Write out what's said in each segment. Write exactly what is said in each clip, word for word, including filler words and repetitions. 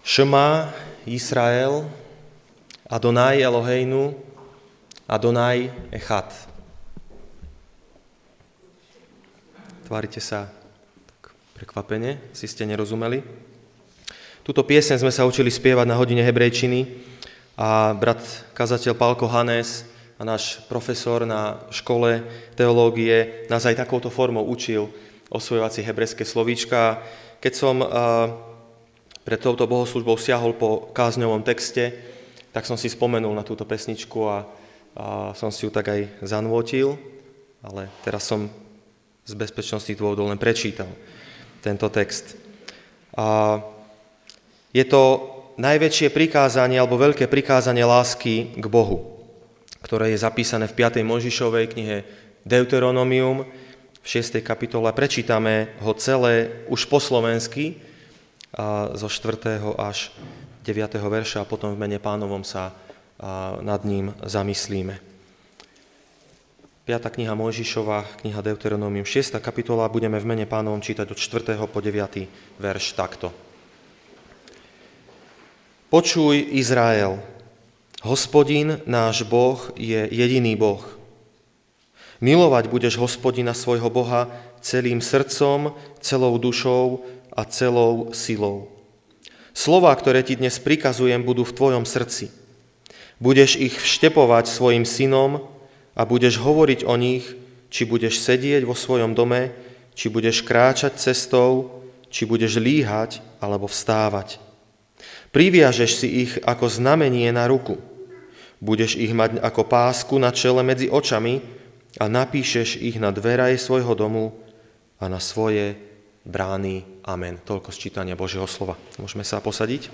Šema Israel, Adonai Eloheinu, Adonai Echad. Tvárite sa tak prekvapene, si ste nerozumeli. Túto pieseň sme sa učili spievať na hodine hebrejčiny a brat kazateľ Pálko Hanes a náš profesor na škole teológie nás aj takouto formou učil osvojovať si hebrejské slovíčka. Keď som uh, pred touto bohoslúžbou siahol po kázňovom texte, tak som si spomenul na túto pesničku a, a som si ju tak aj zanvotil, ale teraz som z bezpečnostných dôvodov len prečítal tento text. A je to najväčšie prikázanie alebo veľké prikázanie lásky k Bohu, ktoré je zapísané v piatej Mojžišovej knihe Deuteronomium v šiestej kapitole. Prečítame ho celé už po slovensky a zo štvrtého až deviateho verša a potom v mene Pánovom sa nad ním zamyslíme. piata kniha Mojžišova, kniha Deuteronomium, šiesta kapitola, budeme v mene Pánovom čítať od štvrtého po deviaty verš takto. Počuj, Izrael, Hospodin, náš Boh, je jediný Boh. Milovať budeš Hospodina svojho Boha celým srdcom, celou dušou a celou silou. Slová, ktoré ti dnes prikazujem, budú v tvojom srdci. Budeš ich vštepovať svojim synom a budeš hovoriť o nich, či budeš sedieť vo svojom dome, či budeš kráčať cestou, či budeš líhať alebo vstávať. Priviažeš si ich ako znamenie na ruku. Budeš ich mať ako pásku na čele medzi očami a napíšeš ich na dveraje svojho domu a na svoje brány. Amen. Toľko z čítania Božieho slova. Môžeme sa posadiť?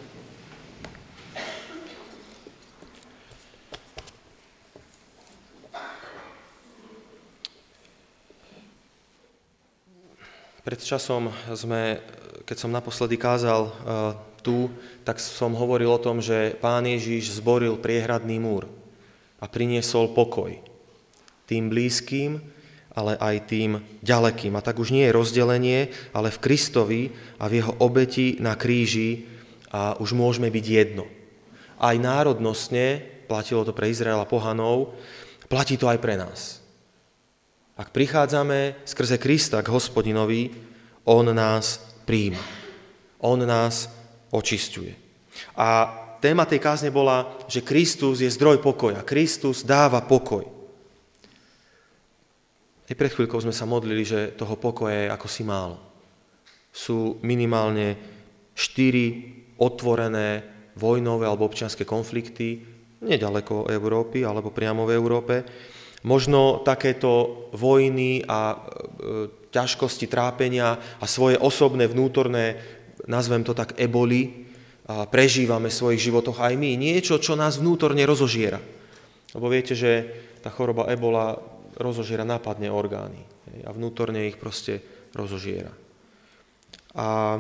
Pred časom sme, keď som naposledy kázal uh, tu, tak som hovoril o tom, že Pán Ježiš zboril priehradný múr a priniesol pokoj tým blízkym, ale aj tým ďalekým. A tak už nie je rozdelenie, ale v Kristovi a v jeho obeti na kríži a už môžeme byť jedno. Aj národnostne, platilo to pre Izrael a pohanov, platí to aj pre nás. Ak prichádzame skrze Krista k Hospodinovi, on nás prijíma. On nás očisťuje. A téma tej kázne bola, že Kristus je zdroj pokoja. Kristus dáva pokoj. Aj pred chvíľkou sme sa modlili, že toho pokoja je ako si málo. Sú minimálne štyri otvorené vojnové alebo občianske konflikty, nedaleko Európy alebo priamo v Európe. Možno takéto vojny a e, ťažkosti, trápenia a svoje osobné, vnútorné, nazvem to tak, eboli, a prežívame v svojich životoch aj my. Niečo, čo nás vnútorne rozožiera. Lebo viete, že tá choroba ebola rozožiera, napadne orgány a vnútorne ich proste rozožiera. A,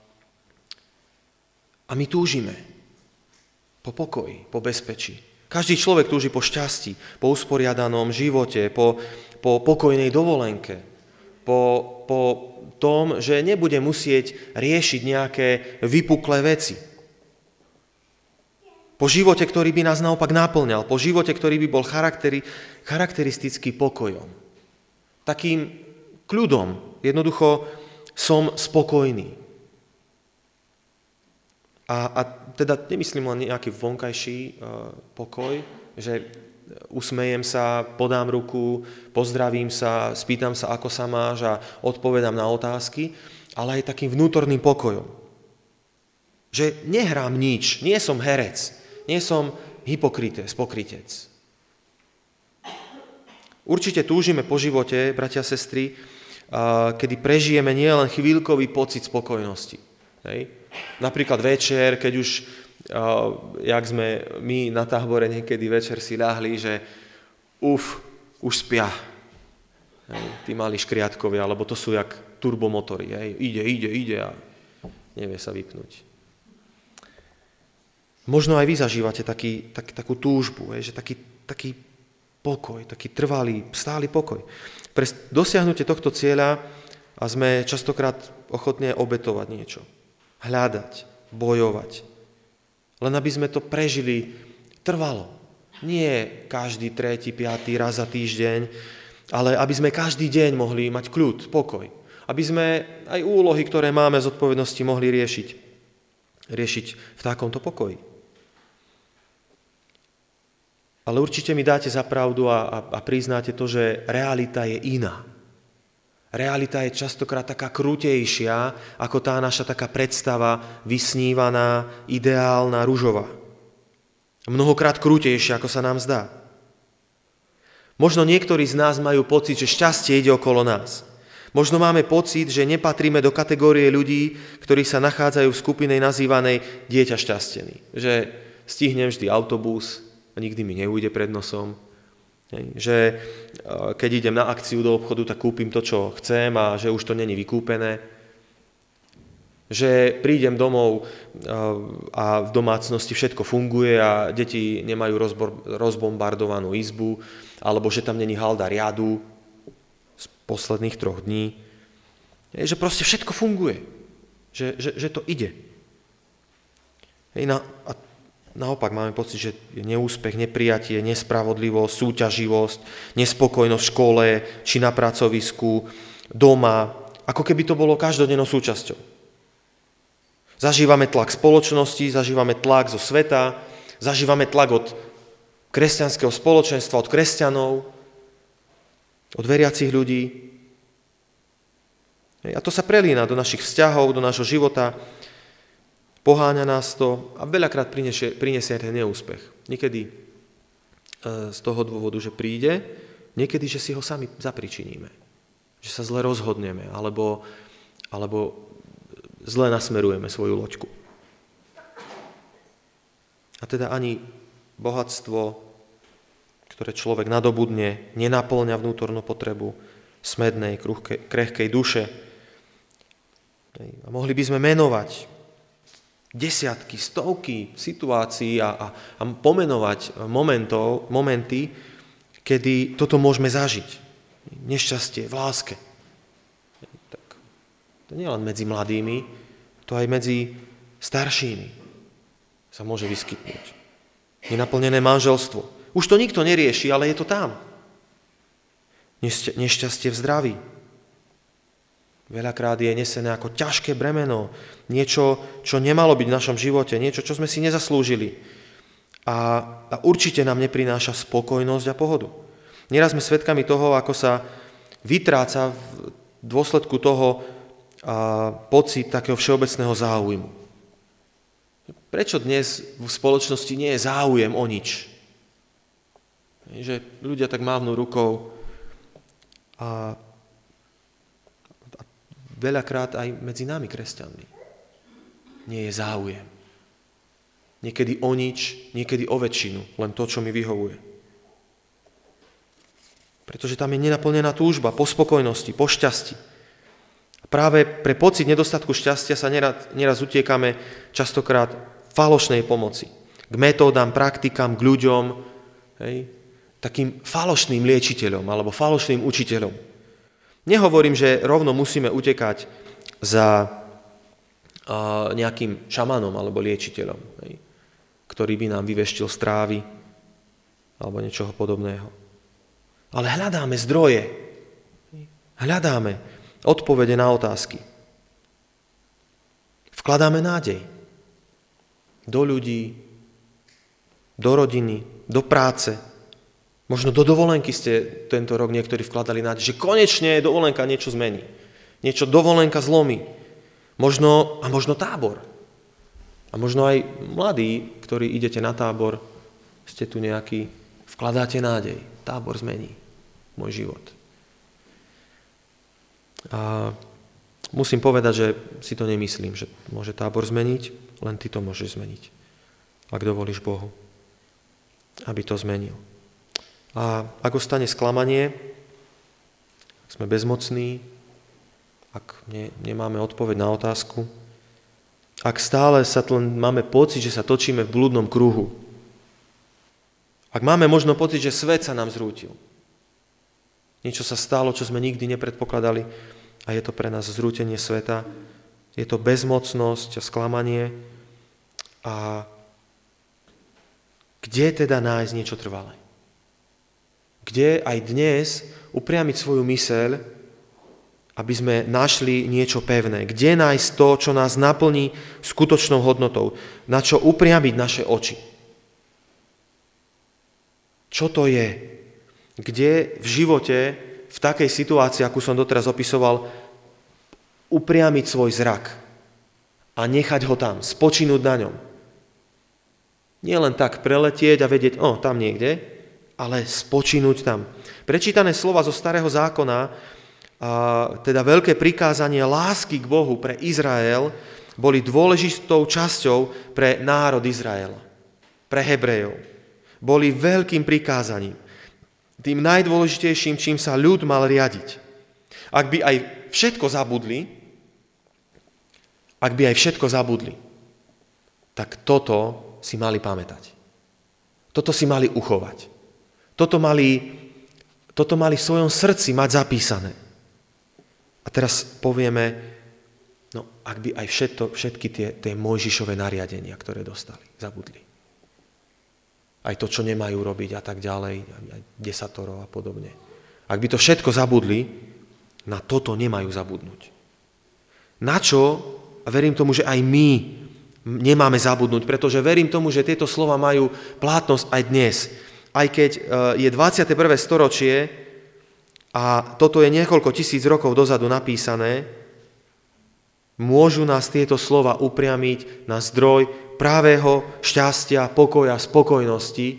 a my túžime po pokoji, po bezpečí. Každý človek túži po šťastí, po usporiadanom živote, po, po pokojnej dovolenke, po, po tom, že nebude musieť riešiť nejaké vypuklé veci. Po živote, ktorý by nás naopak naplňal, po živote, ktorý by bol charakteri, charakteristický pokojom. Takým kľudom, jednoducho som spokojný. A, a teda nemyslím len nejaký vonkajší uh, pokoj, že usmejem sa, podám ruku, pozdravím sa, spýtam sa, ako sa máš a odpovedám na otázky, ale aj takým vnútorným pokojom. Že nehrám nič, nie som herec, nie som hypokritec, pokrytec. Určite túžime po živote, bratia a sestry, kedy prežijeme nielen chvíľkový pocit spokojnosti. Hej? Napríklad večer, keď už, jak sme my na tábore niekedy večer si ľahli, že uf, už spia. Hej? Tí malí škriatkovia, alebo to sú jak turbomotory. Hej? Ide, ide, ide a nevie sa vypnúť. Možno aj vy zažívate taký, tak, takú túžbu, hej, že taký, taký pokoj, taký trvalý, stály pokoj. Pre dosiahnutie tohto cieľa a sme častokrát ochotní obetovať niečo. Hľadať, bojovať, Len aby sme to prežili trvalo. Nie každý tretí, piatý raz za týždeň, ale aby sme každý deň mohli mať kľud, pokoj. Aby sme aj úlohy, ktoré máme z odpovednosti, mohli riešiť. Riešiť v takomto pokoji. Ale určite mi dáte za pravdu a, a, a priznáte to, že realita je iná. Realita je častokrát taká krutejšia, ako tá naša taká predstava vysnívaná, ideálna, ružová. Mnohokrát krutejšia, ako sa nám zdá. Možno niektorí z nás majú pocit, že šťastie ide okolo nás. Možno máme pocit, že nepatríme do kategórie ľudí, ktorí sa nachádzajú v skupine nazývanej dieťa šťastený. Že stihnem vždy autobus a nikdy mi neujde pred nosom. Že keď idem na akciu do obchodu, tak kúpim to, čo chcem a že už to není vykúpené. Že prídem domov a v domácnosti všetko funguje a deti nemajú rozbor, rozbombardovanú izbu, alebo že tam není halda riadu z posledných troch dní. Že proste všetko funguje. Že, že, že to ide. Hej, na, a naopak máme pocit, že je neúspech, neprijatie, nespravodlivosť, súťaživosť, nespokojnosť v škole či na pracovisku, doma, ako keby to bolo každodennou súčasťou. Zažívame tlak spoločnosti, zažívame tlak zo sveta, zažívame tlak od kresťanského spoločenstva, od kresťanov, od veriacich ľudí. A to sa prelína do našich vzťahov, do nášho života, poháňa nás to a veľakrát prinesie, prinesie ten neúspech. Niekedy z toho dôvodu, že príde, niekedy, že si ho sami zapričiníme. Že sa zle rozhodneme, alebo, alebo zle nasmerujeme svoju loďku. A teda ani bohatstvo, ktoré človek nadobudne, nenaplňa vnútornú potrebu smednej, krehkej duše. A mohli by sme menovať desiatky, stovky situácií a, a, a pomenovať momentov, momenty, kedy toto môžeme zažiť. Nešťastie v láske. To nie len medzi mladými, to aj medzi staršími sa môže vyskytnúť. Nenaplnené manželstvo. Už to nikto nerieši, ale je to tam. Nešťastie v zdraví. Veľakrát je nesené ako ťažké bremeno. Niečo, čo nemalo byť v našom živote. Niečo, čo sme si nezaslúžili. A, a určite nám neprináša spokojnosť a pohodu. Nieraz sme svedkami toho, ako sa vytráca v dôsledku toho a pocit takého všeobecného záujmu. Prečo dnes v spoločnosti nie je záujem o nič? Že ľudia tak mávnu rukou a, a veľakrát aj medzi nami, kresťanmi, nie je záujem. Niekedy o nič, niekedy o väčšinu, len to, čo mi vyhovuje. Pretože tam je nenaplnená túžba po spokojnosti, po šťastí. Práve pre pocit nedostatku šťastia sa neraz, neraz utiekame častokrát falošnej pomoci. K metódam, praktikám, k ľuďom, hej, takým falošným liečiteľom alebo falošným učiteľom. Nehovorím, že rovno musíme utekať za uh, nejakým šamanom alebo liečiteľom, hej, ktorý by nám vyveštil strávy alebo niečoho podobného. Ale hľadáme zdroje. Hľadáme odpovede na otázky. Vkladáme nádej do ľudí, do rodiny, do práce. Možno do dovolenky ste tento rok niektorí vkladali nádej, že konečne dovolenka niečo zmení. Niečo dovolenka zlomí. Možno, a možno tábor. A možno aj mladí, ktorí idete na tábor, ste tu nejakí, vkladáte nádej. Tábor zmení môj život. A musím povedať, že si to nemyslím, že môže tábor zmeniť, len ty to môžeš zmeniť, ak dovolíš Bohu, aby to zmenil. A ak ostane sklamanie, ak sme bezmocní, ak ne, nemáme odpoveď na otázku, ak stále sa len máme pocit, že sa točíme v blúdnom kruhu, ak máme možno pocit, že svet sa nám zrútil, niečo sa stalo, čo sme nikdy nepredpokladali a je to pre nás zrútenie sveta. Je to bezmocnosť a sklamanie a Kde teda nájsť niečo trvalé? Kde aj dnes upriamiť svoju myseľ, aby sme našli niečo pevné? Kde nájsť to, čo nás naplní skutočnou hodnotou? Na čo upriamiť naše oči? Čo to je? Kde v živote, v takej situácii, akú som doteraz opisoval, upriamiť svoj zrak a nechať ho tam, spočinúť na ňom? Nie len tak preletieť a vedieť, o, tam niekde, ale spočinúť tam. Prečítané slova zo Starého zákona, a teda veľké prikázanie lásky k Bohu pre Izrael, boli dôležitou časťou pre národ Izraela, pre Hebrejov. Boli veľkým prikázaním, tým najdôležitejším, čím sa ľud mal riadiť. Ak by aj všetko zabudli, ak by aj všetko zabudli, tak toto si mali pamätať. Toto si mali uchovať. Toto mali, toto mali v svojom srdci mať zapísané. A teraz povieme, no ak by aj všetko, všetky tie, tie Mojžišové nariadenia, ktoré dostali, zabudli. Aj to, čo nemajú robiť a tak ďalej, aj desatoro a podobne. Ak by to všetko zabudli, na toto nemajú zabudnúť. Na čo, a verím tomu, že aj my nemáme zabudnúť, pretože verím tomu, že tieto slova majú platnosť aj dnes. Aj keď je dvadsiate prvé storočie a toto je niekoľko tisíc rokov dozadu napísané, môžu nás tieto slova upriamiť na zdroj pravého šťastia, pokoja, spokojnosti,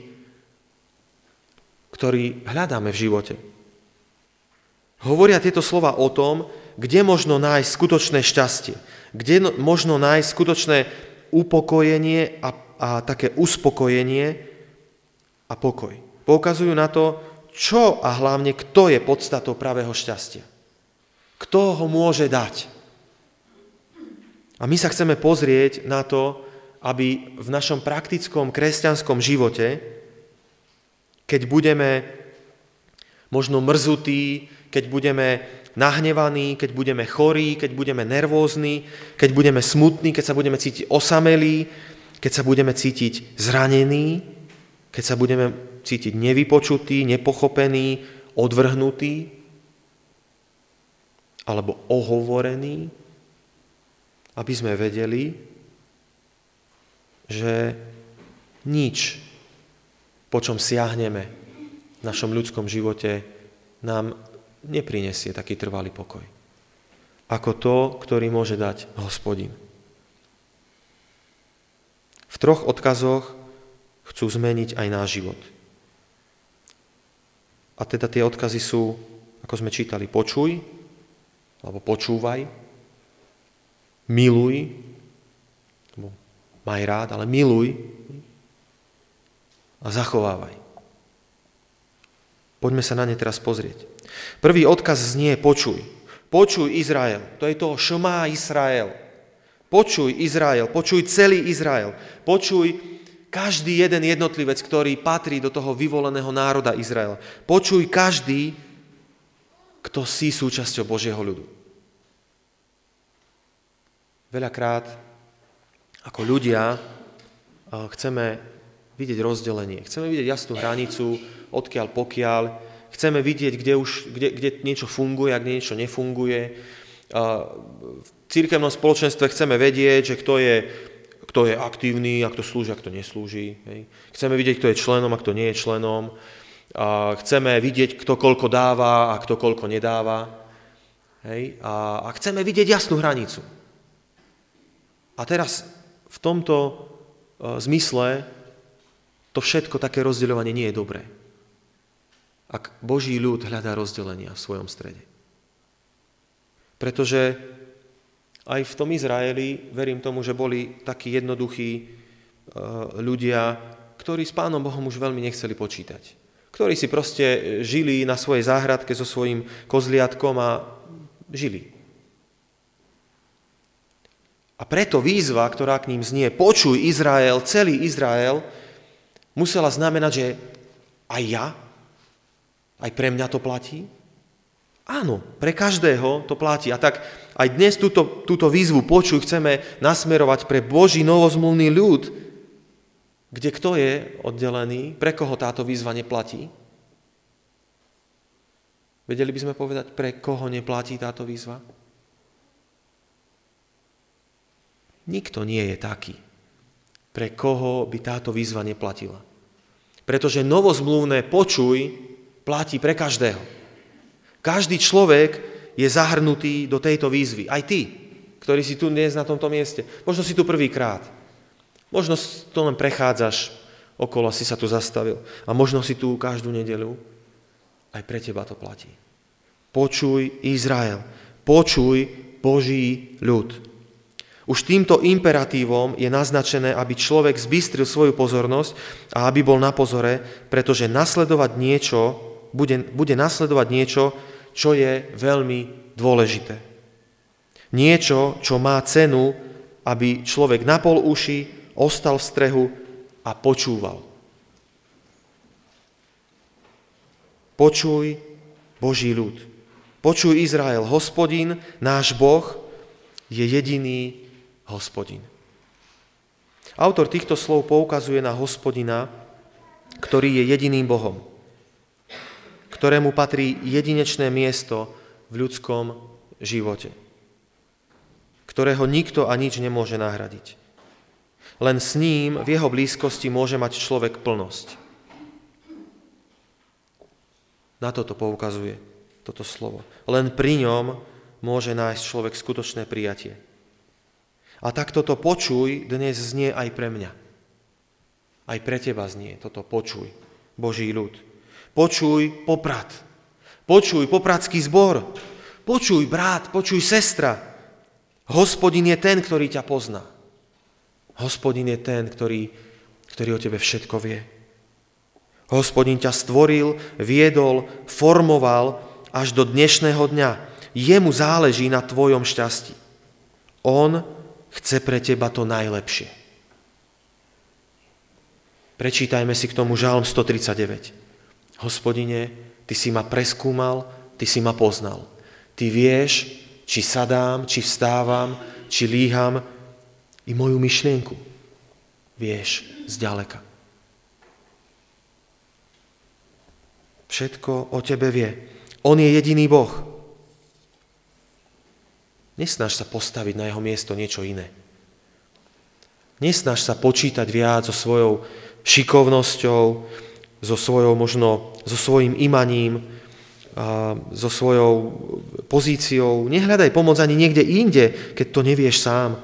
ktorý hľadáme v živote. Hovoria tieto slova o tom, kde možno nájsť skutočné šťastie, kde možno nájsť skutočné upokojenie a, a také uspokojenie a pokoj. Poukazujú na to, čo a hlavne kto je podstatou pravého šťastia. Kto ho môže dať. A my sa chceme pozrieť na to, aby v našom praktickom kresťanskom živote, keď budeme možno mrzutí, keď budeme nahnevaní, keď budeme chorí, keď budeme nervózni, keď budeme smutní, keď sa budeme cítiť osamelí, keď sa budeme cítiť zranení, keď sa budeme cítiť nevypočutí, nepochopení, odvrhnutí alebo ohovorení, aby sme vedeli, že nič, po čom siahneme v našom ľudskom živote, nám neprinesie taký trvalý pokoj, ako to, ktorý môže dať Hospodin. V troch odkazoch chcú zmeniť aj náš život. A teda tie odkazy sú, ako sme čítali, počuj, alebo počúvaj, miluj, alebo maj rád, ale miluj a zachovávaj. Poďme sa na ne teraz pozrieť. Prvý odkaz znie počuj. Počuj Izrael. To je to Šmá Izrael. Počuj Izrael. Počuj celý Izrael. Počuj každý jeden jednotlivec, ktorý patrí do toho vyvoleného národa Izraela. Počuj každý, kto si súčasťou Božieho ľudu. Veľakrát ako ľudia chceme vidieť rozdelenie. Chceme vidieť jasnú hranicu, odkiaľ pokiaľ. Chceme vidieť, kde, už, kde, kde niečo funguje a kde niečo nefunguje. V cirkevnom spoločenstve chceme vedieť, že kto je, kto je aktívny, ak to slúži, ak to neslúži. Hej. Chceme vidieť, kto je členom, ak to nie je členom. Chceme vidieť, kto koľko dáva a kto koľko nedáva. Hej. A, a chceme vidieť jasnú hranicu. A teraz v tomto zmysle to všetko, také rozdeľovanie nie je dobré. Ak Boží ľud hľadá rozdelenia v svojom strede. Pretože aj v tom Izraeli, verím tomu, že boli takí jednoduchí ľudia, ktorí s Pánom Bohom už veľmi nechceli počítať. Ktorí si proste žili na svojej záhradke so svojím kozliatkom a žili. A preto výzva, ktorá k ním znie, počuj Izrael, celý Izrael, musela znamenať, že aj ja, aj pre mňa to platí? Áno, pre každého to platí. A tak aj dnes túto, túto výzvu počuj chceme nasmerovať pre Boží novozmluvný ľud, kde kto je oddelený, pre koho táto výzva neplatí? Vedeli by sme povedať, pre koho neplatí táto výzva? Nikto nie je taký, pre koho by táto výzva neplatila. Pretože novozmluvné počuj platí pre každého. Každý človek je zahrnutý do tejto výzvy. Aj ty, ktorý si tu dnes na tomto mieste. Možno si tu prvýkrát. Možno to len prechádzaš okolo, si sa tu zastavil. A možno si tu každú nedeľu. Aj pre teba to platí. Počuj Izrael. Počuj Boží ľud. Už týmto imperatívom je naznačené, aby človek zbystril svoju pozornosť a aby bol na pozore, pretože nasledovať niečo, bude, bude nasledovať niečo, čo je veľmi dôležité. Niečo, čo má cenu, aby človek napol uši, ostal v strehu a počúval. Počuj Boží ľud. Počuj Izrael, Hospodin, náš Boh, je jediný Hospodin. Autor týchto slov poukazuje na Hospodina, ktorý je jediným Bohom, ktorému patrí jedinečné miesto v ľudskom živote, ktorého nikto a nič nemôže nahradiť. Len s ním v jeho blízkosti môže mať človek plnosť. Na toto poukazuje toto slovo. Len pri ňom môže nájsť človek skutočné prijatie. A tak toto počuj dnes znie aj pre mňa. Aj pre teba znie toto počuj, Boží ľud. Počuj Poprad. Počuj popradský zbor. Počuj brat, počuj sestra. Hospodin je ten, ktorý ťa pozná. Hospodin je ten, ktorý, ktorý o tebe všetko vie. Hospodin ťa stvoril, viedol, formoval až do dnešného dňa. Jemu záleží na tvojom šťastí. On chce pre teba to najlepšie. Prečítajme si k tomu Žalm stotridsaťdeväť. Hospodine, ty si ma preskúmal, ty si ma poznal. Ty vieš, či sadám, či vstávam, či líham, i moju myšlienku vieš zďaleka. Všetko o tebe vie. On je jediný Boh. Nesnaž sa postaviť na jeho miesto niečo iné. Nesnaž sa počítať viac so svojou šikovnosťou, so svojou možno, so svojím imaním, a so svojou pozíciou. Nehľadaj pomoc ani niekde inde, keď to nevieš sám.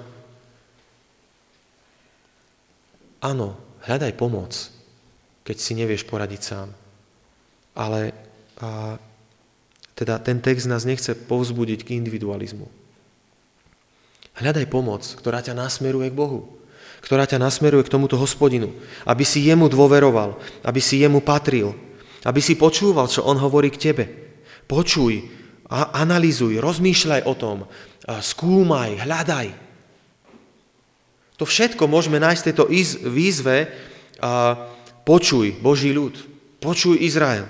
Áno, hľadaj pomoc, keď si nevieš poradiť sám. Ale a, teda ten text nás nechce povzbudiť k individualizmu. Hľadaj pomoc, ktorá ťa nasmeruje k Bohu, ktorá ťa nasmeruje k tomuto Hospodinu, aby si jemu dôveroval, aby si jemu patril, aby si počúval, čo on hovorí k tebe. Počuj, a analyzuj, rozmýšľaj o tom, skúmaj, hľadaj. To všetko môžeme nájsť v tejto výzve a počuj Boží ľud, počuj Izrael.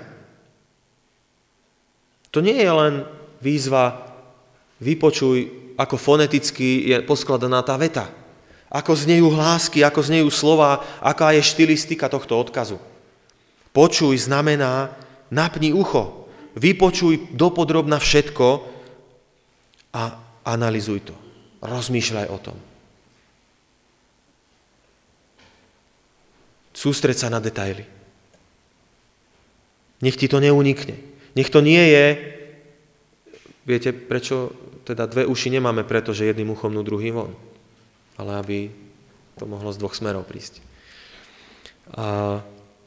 To nie je len výzva vypočuj, ako foneticky je poskladaná tá veta. Ako znejú hlásky, ako znejú slova, aká je štilistika tohto odkazu. Počuj znamená napni ucho, vypočuj dopodrobna všetko a analyzuj to. Rozmýšľaj o tom. Sústreď sa na detaily. Nech ti to neunikne. Nech to nie je, viete, prečo teda dve uši nemáme, pretože jedným uchom nú druhým von. Ale aby to mohlo z dvoch smerov prísť. A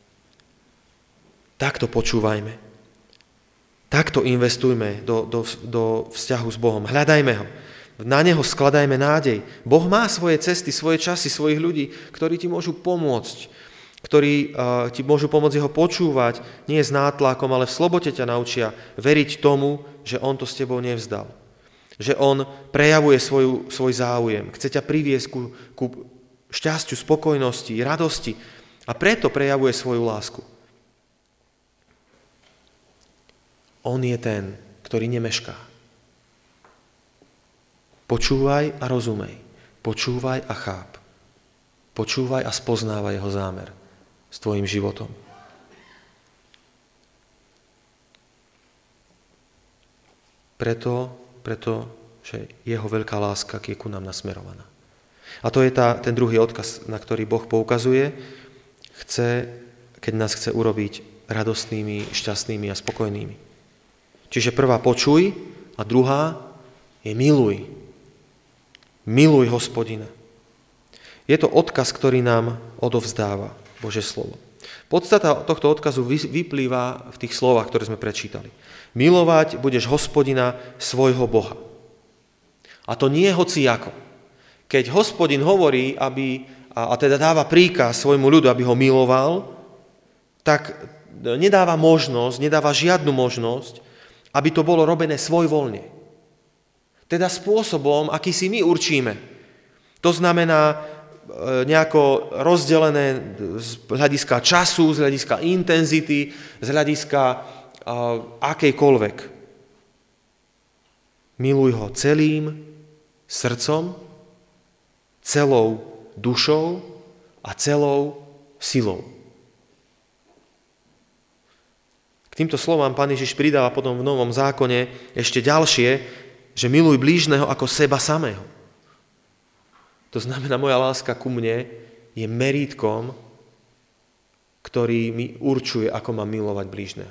takto počúvajme. Takto investujme do, do, do vzťahu s Bohom. Hľadajme ho. Na neho skladajme nádej. Boh má svoje cesty, svoje časy, svojich ľudí, ktorí ti môžu pomôcť, ktorí uh, ti môžu pomôcť jeho počúvať, nie s nátlakom, ale v slobote ťa naučia veriť tomu, že on to s tebou nevzdal. Že on prejavuje svoju, svoj záujem, chce ťa priviesť ku, ku šťastiu, spokojnosti, radosti a preto prejavuje svoju lásku. On je ten, ktorý nemešká. Počúvaj a rozumej. Počúvaj a cháp. Počúvaj a spoznávaj jeho zámer s tvojim životom. Preto, preto, že jeho veľká láska je ku nám nasmerovaná. A to je tá, ten druhý odkaz, na ktorý Boh poukazuje. Chce, keď nás chce urobiť radostnými, šťastnými a spokojnými. Čiže prvá počuj a druhá je miluj. Miluj Hospodina. Je to odkaz, ktorý nám odovzdáva Božie slovo. Podstata tohto odkazu vyplýva v tých slovách, ktoré sme prečítali. Milovať budeš Hospodina svojho Boha. A to nie hociako. Keď Hospodin hovorí, aby, a, a teda dáva príkaz svojmu ľudu, aby ho miloval, tak nedáva možnosť, nedáva žiadnu možnosť, aby to bolo robené svojvoľne. Teda spôsobom, aký si my určíme. To znamená nejako rozdelené z hľadiska času, z hľadiska intenzity, z hľadiska uh, akejkoľvek. Miluj ho celým srdcom, celou dušou a celou silou. K týmto slovám Pán Ježiš pridáva potom v Novom zákone ešte ďalšie, že miluj blížneho ako seba samého. To znamená, moja láska ku mne je merítkom, ktorý mi určuje, ako mám milovať blížneho.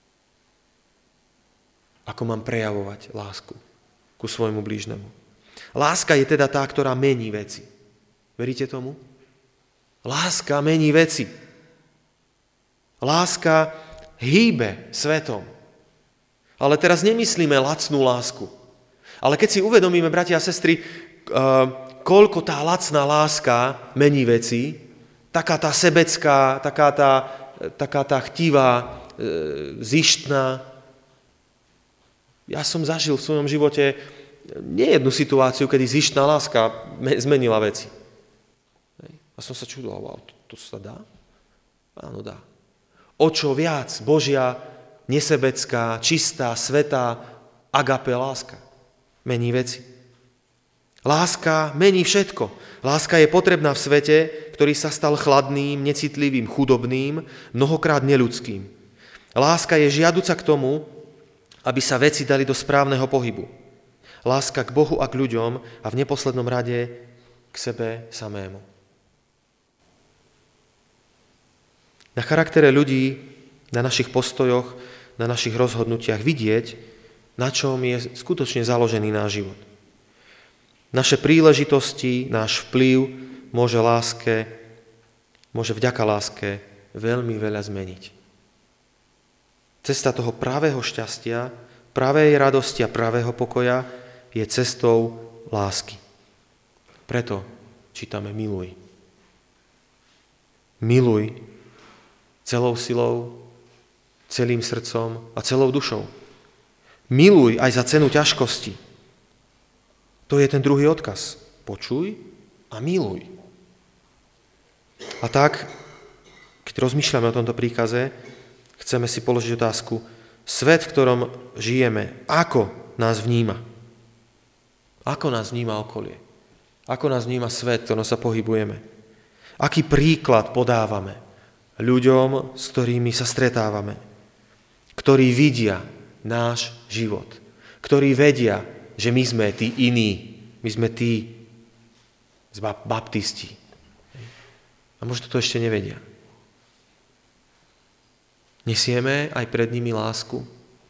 Ako mám prejavovať lásku ku svojmu blížnemu. Láska je teda tá, ktorá mení veci. Veríte tomu? Láska mení veci. Láska hýbe svetom. Ale teraz nemyslíme lacnú lásku. Ale keď si uvedomíme, bratia a sestry, uh, koľko tá lacná láska mení veci, taká tá sebecká, taká tá, taká tá chtivá, e, zištná. Ja som zažil v svojom živote nejednu situáciu, kedy zištná láska zmenila veci. A som sa čudoval, to, to sa dá? Áno, dá. O čo viac Božia, nesebecká, čistá, svätá, agape láska mení veci. Láska mení všetko. Láska je potrebná v svete, ktorý sa stal chladným, necitlivým, chudobným, mnohokrát neľudským. Láska je žiaduca k tomu, aby sa veci dali do správneho pohybu. Láska k Bohu a k ľuďom a v neposlednom rade k sebe samému. Na charaktere ľudí, na našich postojoch, na našich rozhodnutiach vidieť, na čom je skutočne založený náš život. Naše príležitosti, náš vplyv môže láske, môže vďaka láske veľmi veľa zmeniť. Cesta toho pravého šťastia, pravej radosti a pravého pokoja je cestou lásky. Preto čítame miluj. Miluj celou silou, celým srdcom a celou dušou. Miluj aj za cenu ťažkosti. To je ten druhý odkaz. Počuj a miluj. A tak, keď rozmýšľame o tomto príkaze, chceme si položiť otázku, svet, v ktorom žijeme, ako nás vníma? Ako nás vníma okolie? Ako nás vníma svet, v ktorom sa pohybujeme? Aký príklad podávame ľuďom, s ktorými sa stretávame? Ktorí vidia náš život. Ktorí vedia, že my sme tí iní, my sme tí baptisti. A možno to ešte nevedia. Nesieme aj pred nimi lásku.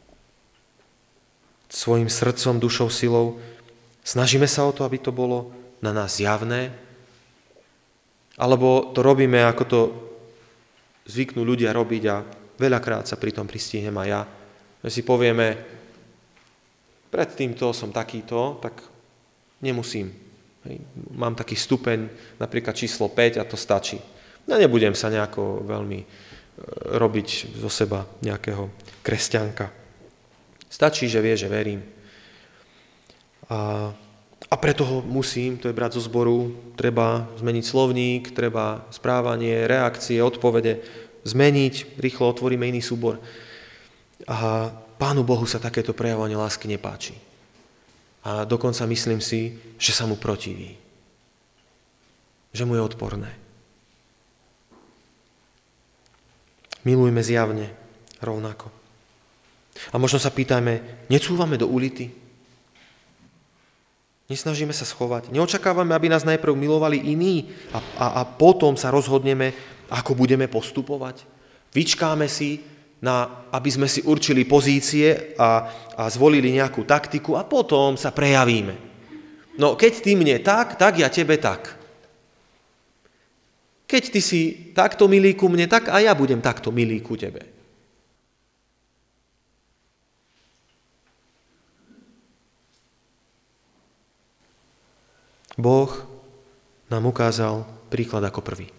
Svojim srdcom, dušou, silou. Snažíme sa o to, aby to bolo na nás javné. Alebo to robíme, ako to zvyknú ľudia robiť a veľakrát sa pri tom pristihnem aj ja. My si povieme, pred týmto som takýto, tak nemusím. Mám taký stupeň, napríklad číslo päť a to stačí. No nebudem sa nejako veľmi robiť zo seba nejakého kresťanka. Stačí, že vie, že verím. A, a preto ho musím, to je brať zo zboru, treba zmeniť slovník, treba správanie, reakcie, odpovede zmeniť, rýchlo otvoríme iný súbor. A Pánu Bohu sa takéto prejavovanie lásky nepáči. A dokonca myslím si, že sa mu protiví. že mu je odporné. Milujme zjavne rovnako. A možno sa pýtajme, necúvame do ulity? Nesnažíme sa schovať? Neočakávame, aby nás najprv milovali iní a, a, a potom sa rozhodneme, ako budeme postupovať? Vyčkáme si, na, aby sme si určili pozície a, a zvolili nejakú taktiku a potom sa prejavíme. No, keď ty mne tak, tak ja tebe tak. Keď ty si takto milý ku mne, tak a ja budem takto milý ku tebe. Boh nám ukázal príklad ako prvý.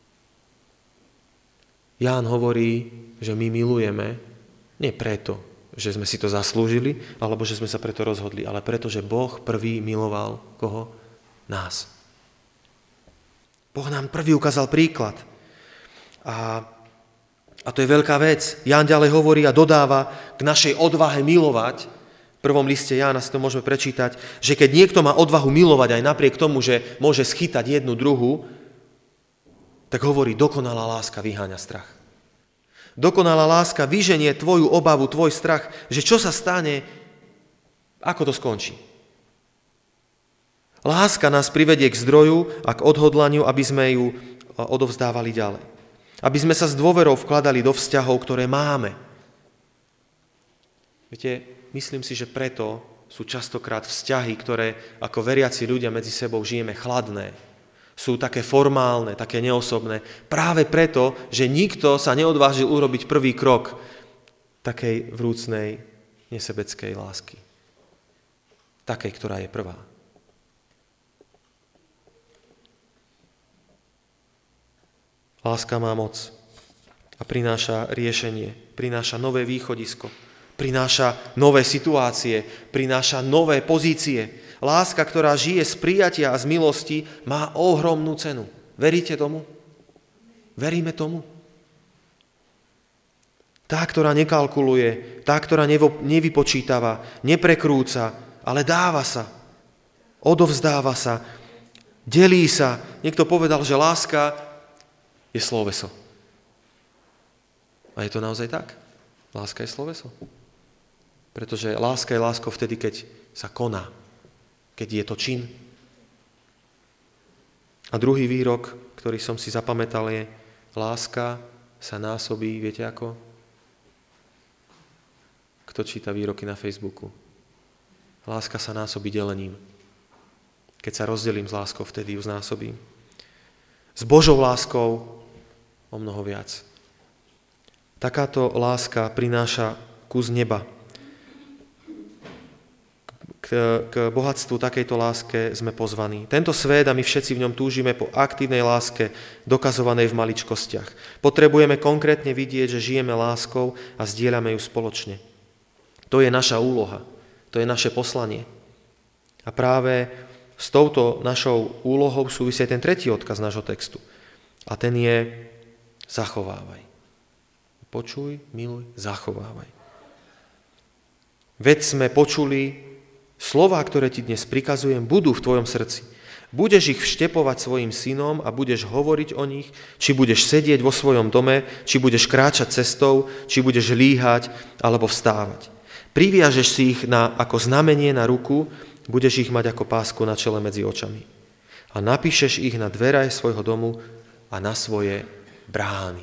Ján hovorí, že my milujeme nie preto, že sme si to zaslúžili, alebo že sme sa preto rozhodli, ale preto, že Boh prvý miloval koho? Nás. Boh nám prvý ukázal príklad. A, a to je veľká vec. Ján ďalej hovorí a dodáva k našej odvahe milovať. V prvom liste Jána si to môžeme prečítať, že keď niekto má odvahu milovať aj napriek tomu, že môže schytať jednu druhu, tak hovorí, dokonalá láska vyháňa strach. Dokonalá láska vyženie tvoju obavu, tvoj strach, že čo sa stane, ako to skončí. Láska nás privedie k zdroju a k odhodlaniu, aby sme ju odovzdávali ďalej. Aby sme sa s dôverou vkladali do vzťahov, ktoré máme. Viete, myslím si, že preto sú častokrát vzťahy, ktoré ako veriaci ľudia medzi sebou žijeme chladné. Sú také formálne, také neosobné. Práve preto, že nikto sa neodvážil urobiť prvý krok takej vrúcnej, nesebeckej lásky. Takej, ktorá je prvá. Láska má moc a prináša riešenie, prináša nové východisko. Prináša nové situácie, prináša nové pozície. Láska, ktorá žije z prijatia a z milosti, má ohromnú cenu. Veríte tomu? Veríme tomu? Tá, ktorá nekalkuluje, tá, ktorá nevypočítava, neprekrúca, ale dáva sa, odovzdáva sa, delí sa. Niekto povedal, že láska je sloveso. A je to naozaj tak? Láska je sloveso. Pretože láska je láskou vtedy, keď sa koná, keď je to čin. A druhý výrok, ktorý som si zapamätal, je láska sa násobí, viete ako? Kto číta výroky na Facebooku? Láska sa násobí delením. Keď sa rozdelím s láskou, vtedy ju znásobím. S Božou láskou o mnoho viac. Takáto láska prináša kus neba. K, k bohatstvu takejto láske sme pozvaní. Tento svet a my všetci v ňom túžime po aktívnej láske, dokazovanej v maličkostiach. Potrebujeme konkrétne vidieť, že žijeme láskou a zdieľame ju spoločne. To je naša úloha, to je naše poslanie. A práve s touto našou úlohou súvisí aj ten tretí odkaz nášho textu. A ten je zachovávaj. Počuj, miluj, zachovávaj. Veď sme počuli, slová, ktoré ti dnes prikazujem, budú v tvojom srdci. Budeš ich vštepovať svojim synom a budeš hovoriť o nich, či budeš sedieť vo svojom dome, či budeš kráčať cestou, či budeš líhať alebo vstávať. Priviažeš si ich na, ako znamenie na ruku, budeš ich mať ako pásku na čele medzi očami. A napíšeš ich na dvere svojho domu a na svoje brány.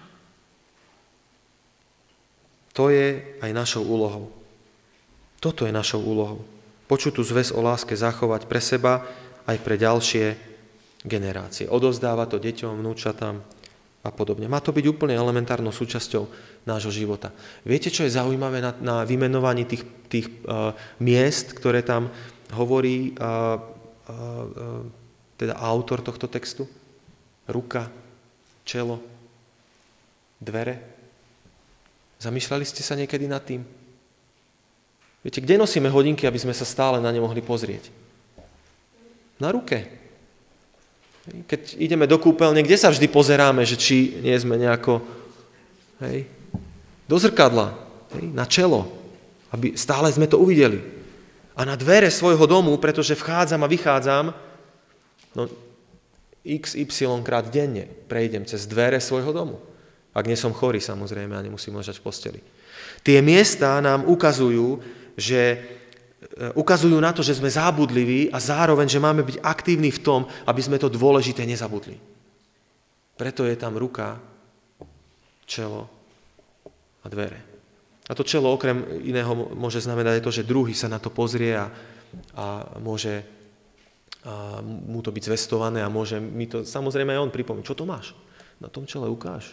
To je aj našou úlohou. Toto je našou úlohou. Počutú zväz o láske zachovať pre seba aj pre ďalšie generácie. Odovzdávať to deťom, vnúčatám a podobne. Má to byť úplne elementárnou súčasťou nášho života. Viete, čo je zaujímavé na, na vymenovaní tých, tých uh, miest, ktoré tam hovorí uh, uh, uh, teda autor tohto textu? Ruka, čelo, dvere. Zamýšľali ste sa niekedy nad tým? Viete, kde nosíme hodinky, aby sme sa stále na ne mohli pozrieť? Na ruke. Keď ideme do kúpeľne, kde sa vždy pozeráme, že či nie sme nejako... Hej, do zrkadla, hej, na čelo, aby stále sme to uvideli. A na dvere svojho domu, pretože vchádzam a vychádzam, no iks ypsilon krát denne prejdem cez dvere svojho domu. Ak nie som chorý, samozrejme, a nemusím ležať v posteli. Tie miesta nám ukazujú, že ukazujú na to, že sme zábudliví a zároveň, že máme byť aktívni v tom, aby sme to dôležité nezabudli. Preto je tam ruka, čelo a dvere. A to čelo okrem iného môže znamenať aj to, že druhý sa na to pozrie a, a môže a mu to byť zvestované a môže mi to, samozrejme aj on pripomínať. Čo to máš? Na tom čele ukáž.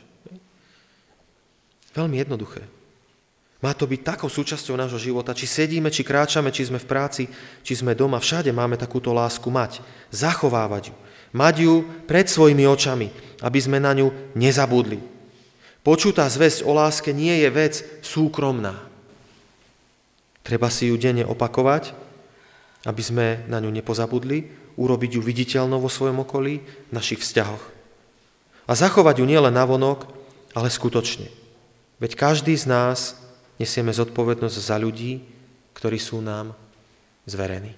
Veľmi jednoduché. Má to byť takou súčasťou nášho života, či sedíme, či kráčame, či sme v práci, či sme doma, všade máme takúto lásku mať. Zachovávať ju. Mať ju pred svojimi očami, aby sme na ňu nezabudli. Počutá zvesť o láske nie je vec súkromná. Treba si ju denne opakovať, aby sme na ňu nepozabudli, urobiť ju viditeľnou vo svojom okolí, v našich vzťahoch. A zachovať ju nielen navonok, ale skutočne. Veď každý z nás nesieme zodpovednosť za ľudí, ktorí sú nám zverení.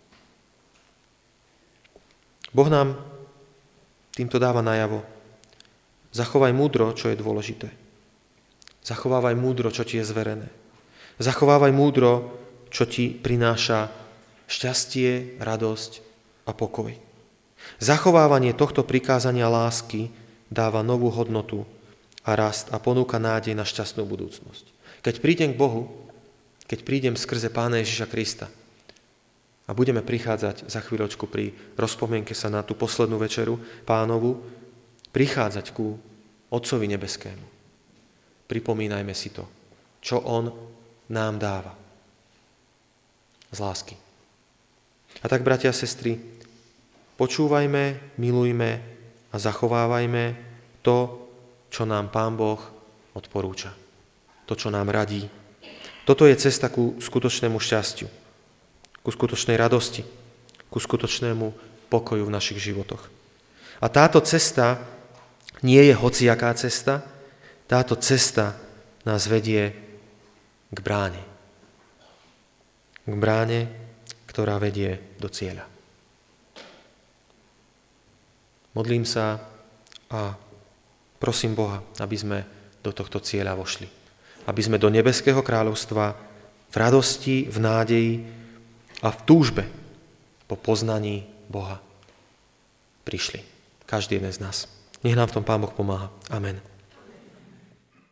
Boh nám týmto dáva najavo. Zachovaj múdro, čo je dôležité. Zachovávaj múdro, čo ti je zverené. Zachovávaj múdro, čo ti prináša šťastie, radosť a pokoj. Zachovávanie tohto prikázania lásky dáva novú hodnotu a rast a ponúka nádej na šťastnú budúcnosť. Keď prídem k Bohu, keď prídem skrze Pána Ježiša Krista a budeme prichádzať za chvíľočku pri rozpomienke sa na tú poslednú večeru Pánovu, prichádzať ku Otcovi nebeskému. Pripomínajme si to, čo On nám dáva z lásky. A tak, bratia a sestry, počúvajme, milujme a zachovávajme to, čo nám Pán Boh odporúča. To, čo nám radí. Toto je cesta ku skutočnému šťastiu, ku skutočnej radosti, ku skutočnému pokoju v našich životoch. A táto cesta nie je hociaká cesta, táto cesta nás vedie k bráne. K bráne, ktorá vedie do cieľa. Modlím sa a prosím Boha, aby sme do tohto cieľa vošli. Aby sme do nebeského kráľovstva v radosti, v nádeji a v túžbe po poznaní Boha prišli. Každý jeden z nás. Nech nám v tom Pán Boh pomáha. Amen.